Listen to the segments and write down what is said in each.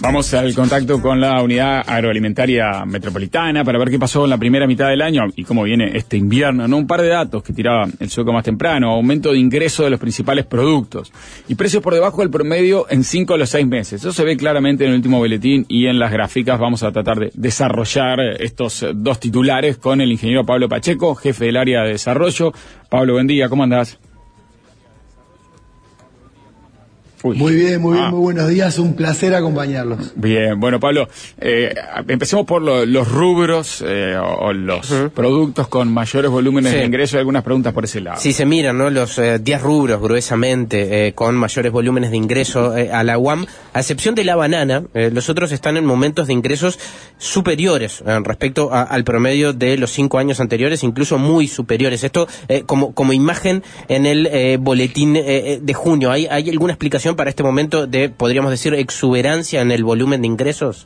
Vamos al contacto con la Unidad Agroalimentaria Metropolitana para ver qué pasó en la primera mitad del año y cómo viene este invierno, ¿no? Un par de datos que tiraba el Sueco más temprano: aumento de ingreso de los principales productos y precios por debajo del promedio en 5 de los 6 meses. Eso se ve claramente en el último boletín y en las gráficas. Vamos a tratar de desarrollar estos dos titulares con el ingeniero Pablo Pacheco, jefe del área de desarrollo. Pablo, buen día, ¿cómo andás? Muy bien, muy buenos días, un placer acompañarlos. Bien, bueno, Pablo, empecemos por los rubros o los productos con mayores volúmenes de ingreso. Hay algunas preguntas por ese lado. Si se miran, ¿no?, los 10 rubros gruesamente con mayores volúmenes de ingreso a la UAM, a excepción de la banana, los otros están en momentos de ingresos superiores respecto al promedio de los 5 años anteriores, incluso muy superiores. Esto como imagen en el boletín de junio. ¿Hay alguna explicación para este momento de, podríamos decir, exuberancia en el volumen de ingresos?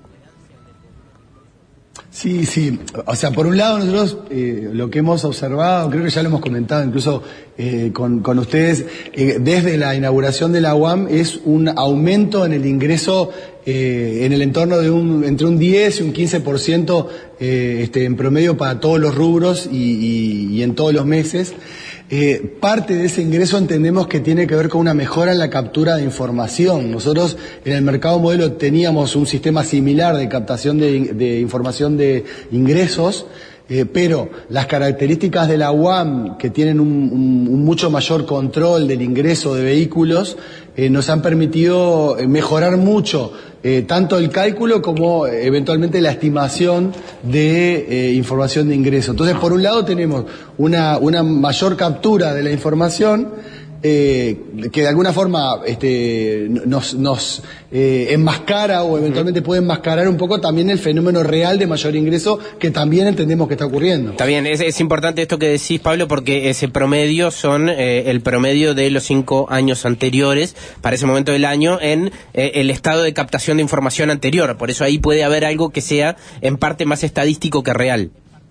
Sí. O sea, por un lado nosotros lo que hemos observado, creo que ya lo hemos comentado incluso con ustedes, desde la inauguración de la UAM, es un aumento en el ingreso en el entorno de entre un 10 y un 15% en promedio para todos los rubros y en todos los meses. Parte de ese ingreso entendemos que tiene que ver con una mejora en la captura de información. Nosotros en el mercado modelo teníamos un sistema similar de captación de información de ingresos, pero las características de la UAM, que tienen un mucho mayor control del ingreso de vehículos, nos han permitido mejorar mucho tanto el cálculo como eventualmente la estimación de información de ingreso. Entonces, por un lado tenemos una mayor captura de la información, que de alguna forma nos enmascara o eventualmente puede enmascarar un poco también el fenómeno real de mayor ingreso que también entendemos que está ocurriendo. Está bien, es importante esto que decís, Pablo, porque ese promedio son el promedio de los 5 años anteriores para ese momento del año en el estado de captación de información anterior. Por eso ahí puede haber algo que sea en parte más estadístico que real.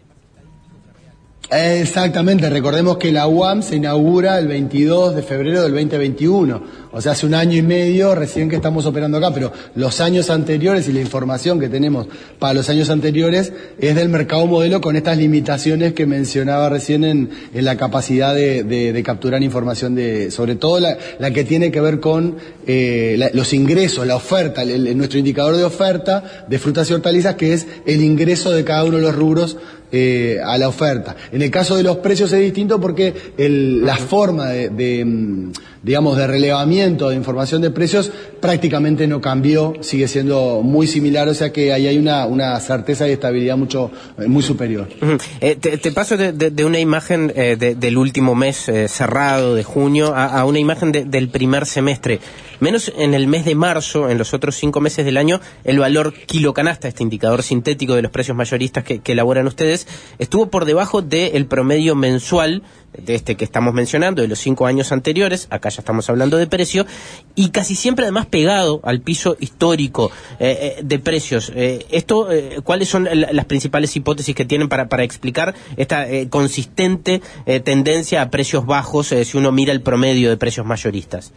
Exactamente, recordemos que la UAM se inaugura el 22 de febrero del 2021, o sea, hace un año y medio recién que estamos operando acá, pero los años anteriores y la información que tenemos para los años anteriores es del mercado modelo con estas limitaciones que mencionaba recién en la capacidad de capturar información, sobre todo la que tiene que ver con los ingresos, la oferta, nuestro indicador de oferta de frutas y hortalizas, que es el ingreso de cada uno de los rubros a la oferta. En el caso de los precios es distinto porque la forma digamos, de relevamiento de información de precios prácticamente no cambió, sigue siendo muy similar, o sea que ahí hay una certeza y estabilidad muy superior. Te paso de una imagen del último mes cerrado de junio a una imagen del primer semestre. Menos en el mes de marzo, en los otros 5 meses del año, el valor kilo canasta, este indicador sintético de los precios mayoristas que elaboran ustedes, estuvo por debajo del promedio mensual de este que estamos mencionando, de los 5 años anteriores. Acá ya estamos hablando de precio, y casi siempre además pegado al piso histórico de precios. ¿Cuáles son las principales hipótesis que tienen para explicar esta consistente tendencia a precios bajos si uno mira el promedio de precios mayoristas?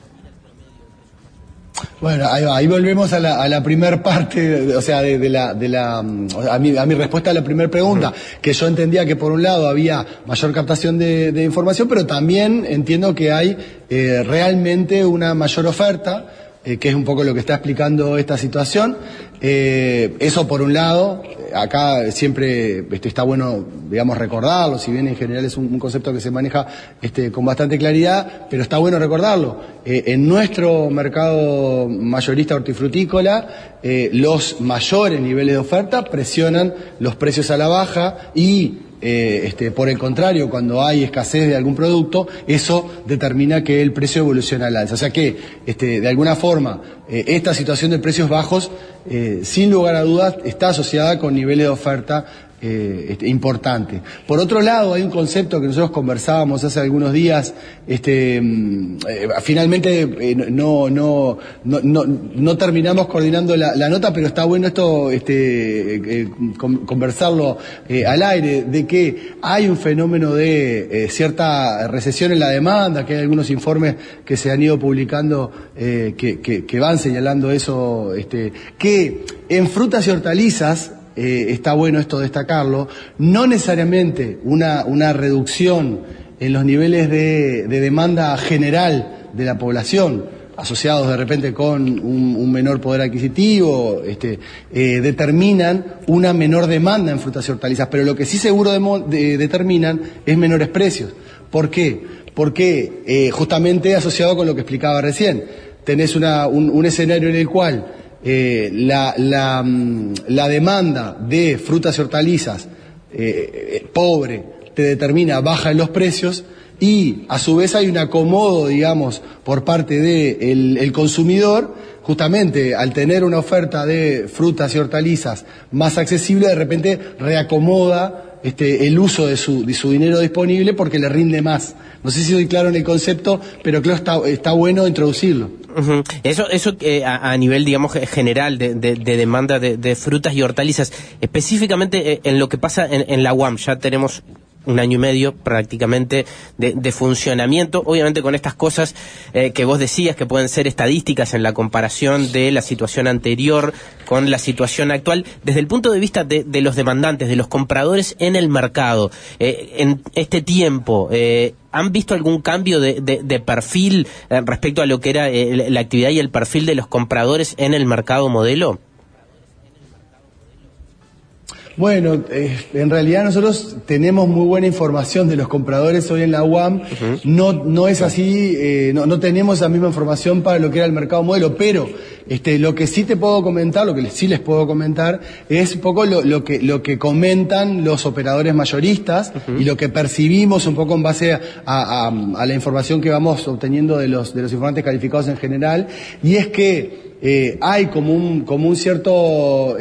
Bueno, ahí volvemos a la primer parte, o sea, a mi respuesta a la primera pregunta, que yo entendía que por un lado había mayor captación de información, pero también entiendo que hay realmente una mayor oferta, que es un poco lo que está explicando esta situación. Eso por un lado, acá siempre está bueno, digamos, recordarlo, si bien en general es un concepto que se maneja con bastante claridad, pero está bueno recordarlo. En nuestro mercado mayorista hortifrutícola, los mayores niveles de oferta presionan los precios a la baja y por el contrario, cuando hay escasez de algún producto, eso determina que el precio evoluciona al alza. O sea que, de alguna forma, esta situación de precios bajos, sin lugar a dudas, está asociada con niveles de oferta importante. Por otro lado, hay un concepto que nosotros conversábamos hace algunos días, finalmente no terminamos coordinando la nota, pero está bueno esto conversarlo al aire, de que hay un fenómeno de cierta recesión en la demanda, que hay algunos informes que se han ido publicando que van señalando eso, que en frutas y hortalizas, está bueno esto destacarlo, no necesariamente una reducción en los niveles de demanda general de la población, asociados de repente con un menor poder adquisitivo, determinan una menor demanda en frutas y hortalizas, pero lo que sí seguro determinan es menores precios. ¿Por qué? Porque justamente asociado con lo que explicaba recién, tenés un escenario en el cual la demanda de frutas y hortalizas pobre te determina baja en los precios, y a su vez hay un acomodo, digamos, por parte del consumidor, justamente al tener una oferta de frutas y hortalizas más accesible, de repente reacomoda el uso de su dinero disponible porque le rinde más. No sé si soy claro en el concepto, pero creo que está bueno introducirlo. Uh-huh. Eso a nivel, digamos, general de demanda de frutas y hortalizas, específicamente en lo que pasa en la UAM. Ya tenemos un año y medio prácticamente de funcionamiento, obviamente con estas cosas que vos decías que pueden ser estadísticas en la comparación de la situación anterior con la situación actual, desde el punto de vista de los demandantes, de los compradores en el mercado, en este tiempo, ¿han visto algún cambio de perfil respecto a lo que era la actividad y el perfil de los compradores en el mercado modelo? Bueno, en realidad nosotros tenemos muy buena información de los compradores hoy en la UAM. Uh-huh. No es así, no tenemos la misma información para lo que era el mercado modelo, pero lo que sí te puedo comentar, lo que sí les puedo comentar, es un poco lo que comentan los operadores mayoristas. Uh-huh. Y lo que percibimos un poco en base a la información que vamos obteniendo de los informantes calificados en general, y es que hay como un cierto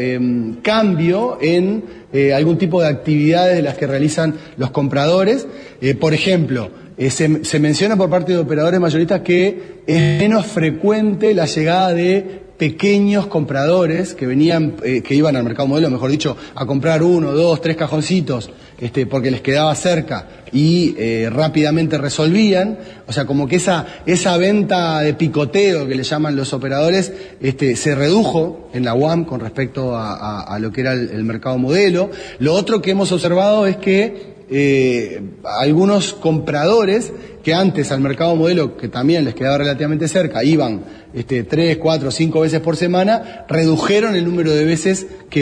cambio en algún tipo de actividades de las que realizan los compradores. Por ejemplo, se menciona por parte de operadores mayoristas que es menos frecuente la llegada de pequeños compradores que iban al mercado modelo, mejor dicho, a comprar 1, 2, 3 cajoncitos, porque les quedaba cerca y rápidamente resolvían. O sea, como que esa venta de picoteo que le llaman los operadores, se redujo en la UAM con respecto a lo que era el mercado modelo. Lo otro que hemos observado es que algunos compradores que antes al mercado modelo, que también les quedaba relativamente cerca, iban 3, 4, 5 veces por semana, redujeron el número de veces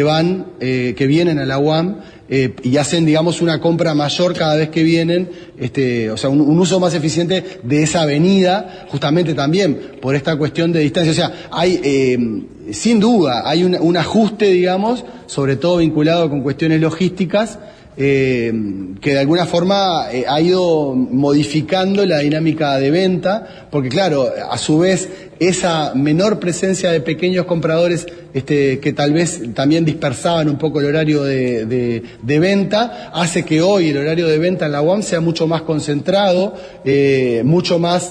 que vienen a la UAM y hacen, digamos, una compra mayor cada vez que vienen, o sea, un uso más eficiente de esa avenida, justamente también por esta cuestión de distancia. O sea, hay, sin duda, hay un ajuste, digamos, sobre todo vinculado con cuestiones logísticas, que de alguna forma ha ido modificando la dinámica de venta, porque claro, a su vez esa menor presencia de pequeños compradores que tal vez también dispersaban un poco el horario de venta, hace que hoy el horario de venta en la UAM sea mucho más concentrado, mucho más,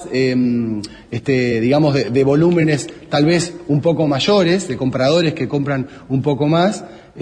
digamos, de volúmenes tal vez un poco mayores, de compradores que compran un poco más.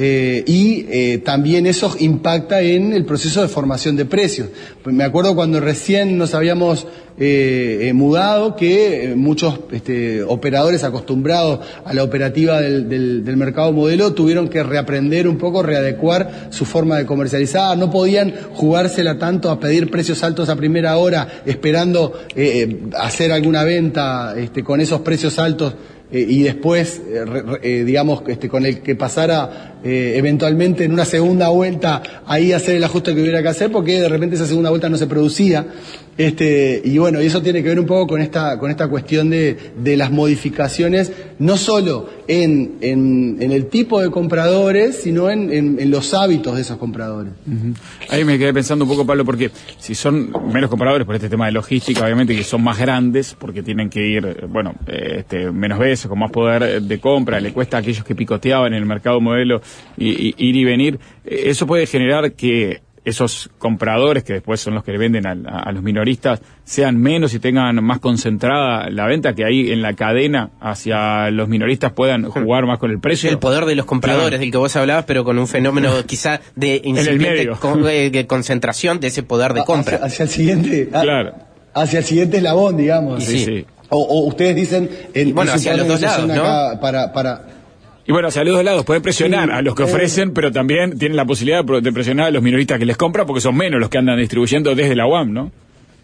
También eso impacta en el proceso de formación de precios. Me acuerdo cuando recién nos habíamos mudado que muchos operadores acostumbrados a la operativa del mercado modelo tuvieron que reaprender un poco, readecuar su forma de comercializar. No podían jugársela tanto a pedir precios altos a primera hora esperando hacer alguna venta con esos precios altos y después, digamos, con el que pasara eventualmente en una segunda vuelta ahí hacer el ajuste que hubiera que hacer, porque de repente esa segunda vuelta no se producía. Y bueno, y eso tiene que ver un poco con esta cuestión de las modificaciones no solo en el tipo de compradores, sino en los hábitos de esos compradores. Ahí me quedé pensando un poco, Pablo, porque si son menos compradores por este tema de logística, obviamente que son más grandes, porque tienen que ir, bueno, menos veces, con más poder de compra, le cuesta a aquellos que picoteaban en el mercado modelo ir y venir, eso puede generar que esos compradores, que después son los que le venden a los minoristas, sean menos y tengan más concentrada la venta, que ahí en la cadena hacia los minoristas puedan jugar más con el precio. El poder de los compradores, claro, del que vos hablabas, pero con un fenómeno quizá de incipiente de concentración de ese poder de compra. Hacia el siguiente, claro, hacia el siguiente eslabón, digamos. Sí. O ustedes dicen... bueno, hacia los dos lados, ¿no? Para Y bueno, hacia los dos lados pueden presionar a los que ofrecen, pero también tienen la posibilidad de presionar a los minoristas que les compran, porque son menos los que andan distribuyendo desde la UAM, ¿no?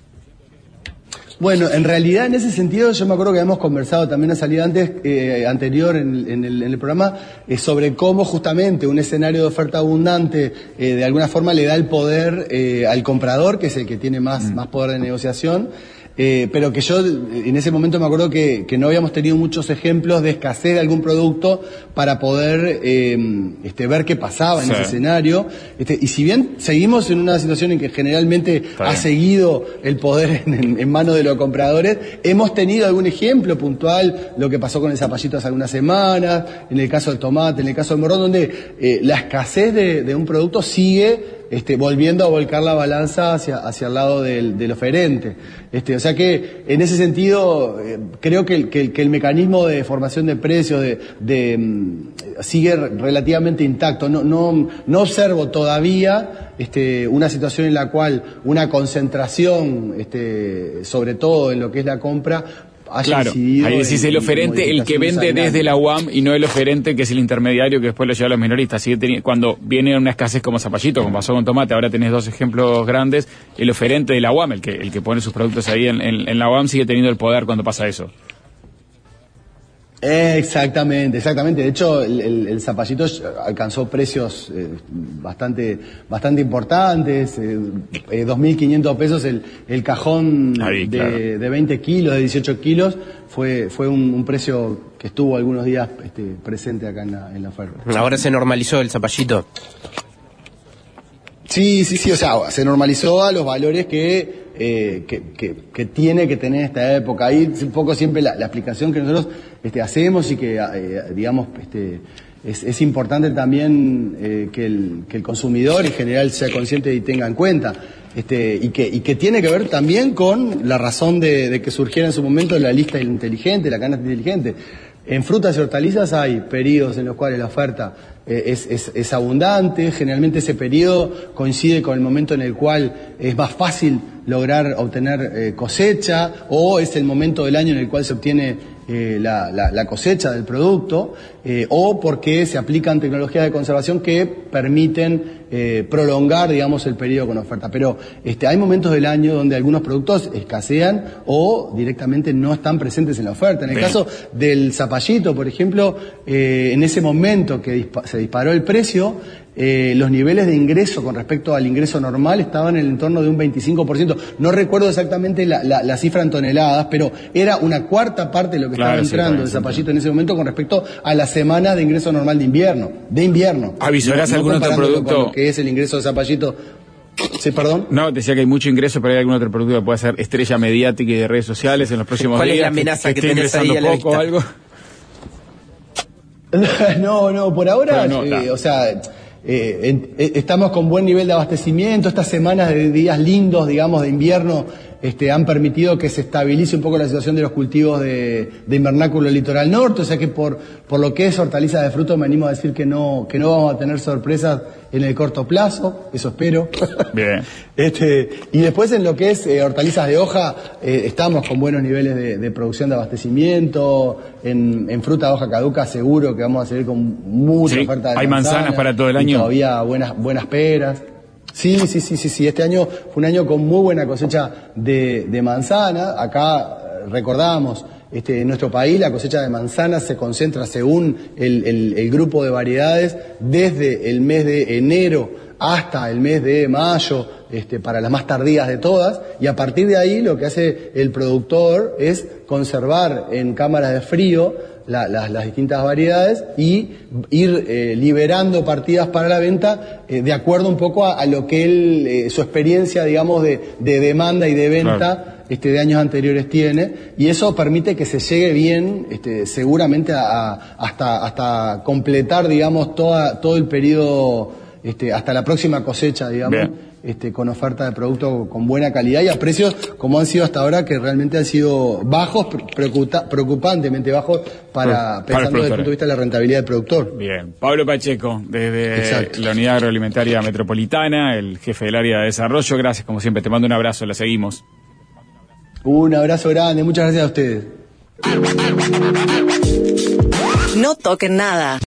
Bueno, en realidad en ese sentido yo me acuerdo que habíamos conversado también a salida anterior en el programa sobre cómo justamente un escenario de oferta abundante de alguna forma le da el poder al comprador, que es el que tiene más poder de negociación. Pero que yo en ese momento me acuerdo que no habíamos tenido muchos ejemplos de escasez de algún producto para poder ver qué pasaba en ese escenario. Y si bien seguimos en una situación en que generalmente ha seguido el poder en manos de los compradores, hemos tenido algún ejemplo puntual, lo que pasó con el zapallito hace algunas semanas, en el caso del tomate, en el caso del morrón, donde la escasez de un producto sigue volviendo a volcar la balanza hacia el lado del oferente. O sea que, en ese sentido, creo que el mecanismo de formación de precios sigue relativamente intacto. No observo todavía una situación en la cual una concentración, sobre todo en lo que es la compra, claro, ahí decís el oferente, el que vende desde la UAM, y no el oferente que es el intermediario que después lo lleva a los minoristas. Cuando viene una escasez como zapallito, como pasó con tomate, ahora tenés dos ejemplos grandes, el oferente de la UAM, el que pone sus productos ahí en la UAM, sigue teniendo el poder cuando pasa eso. Exactamente. De hecho, el zapallito alcanzó precios bastante importantes, 2.500 pesos el cajón de 20 kilos, de 18 kilos, fue un precio que estuvo algunos días presente acá en la oferta. Ahora se normalizó el zapallito. Sí, o sea, se normalizó a los valores que tiene que tener esta época. Ahí es un poco siempre la explicación que nosotros hacemos y que, digamos, es importante también que el consumidor en general sea consciente y tenga en cuenta. Y que tiene que ver también con la razón de que surgiera en su momento la lista inteligente, la canasta inteligente. En frutas y hortalizas hay periodos en los cuales la oferta es abundante. Generalmente ese periodo coincide con el momento en el cual es más fácil lograr obtener cosecha, o es el momento del año en el cual se obtiene la cosecha del producto, o porque se aplican tecnologías de conservación que permiten prolongar, digamos, el periodo con oferta. Pero hay momentos del año donde algunos productos escasean o directamente no están presentes en la oferta. En el caso del zapallito, por ejemplo, en ese momento que se disparó el precio, los niveles de ingreso con respecto al ingreso normal estaban en el entorno de un 25%. No recuerdo exactamente la cifra en toneladas, pero era una cuarta parte de lo que estaba entrando de zapallito en ese momento con respecto a la semana de ingreso normal de invierno. ¿Avisorás algún otro producto? Con lo que es el ingreso de zapallito. Sí, perdón. No, decía que hay mucho ingreso, pero hay algún otro producto que pueda ser estrella mediática y de redes sociales en los próximos días. ¿Cuál es la amenaza que tenés ahí a la vista? ¿O algo? No, por ahora, o sea... estamos con buen nivel de abastecimiento. Estas semanas de días lindos, digamos, de invierno, han permitido que se estabilice un poco la situación de los cultivos de invernáculo del litoral norte. O sea que por lo que es hortalizas de fruto, me animo a decir que no vamos a tener sorpresas en el corto plazo, eso espero. Bien. Y después en lo que es hortalizas de hoja, estamos con buenos niveles de producción de abastecimiento. En fruta de hoja caduca seguro que vamos a seguir con mucha oferta de hay manzanas para todo el año. Todavía buenas peras. Sí. Este año fue un año con muy buena cosecha de manzana. Acá recordamos, en nuestro país la cosecha de manzanas se concentra según el grupo de variedades desde el mes de enero hasta el mes de mayo, para las más tardías de todas, y a partir de ahí lo que hace el productor es conservar en cámaras de frío las distintas variedades y ir liberando partidas para la venta de acuerdo un poco a lo que él, su experiencia, digamos, de demanda y de venta, claro, de años anteriores tiene, y eso permite que se llegue bien, seguramente hasta completar, digamos, todo el periodo, hasta la próxima cosecha, digamos, con oferta de producto con buena calidad y a precios como han sido hasta ahora, que realmente han sido bajos, preocupantemente bajos pensando desde el punto de vista de la rentabilidad del productor. Bien. Pablo Pacheco, desde la Unidad Agroalimentaria Metropolitana, el jefe del área de desarrollo. Gracias, como siempre. Te mando un abrazo, la seguimos. Un abrazo grande, muchas gracias a ustedes. No toquen nada.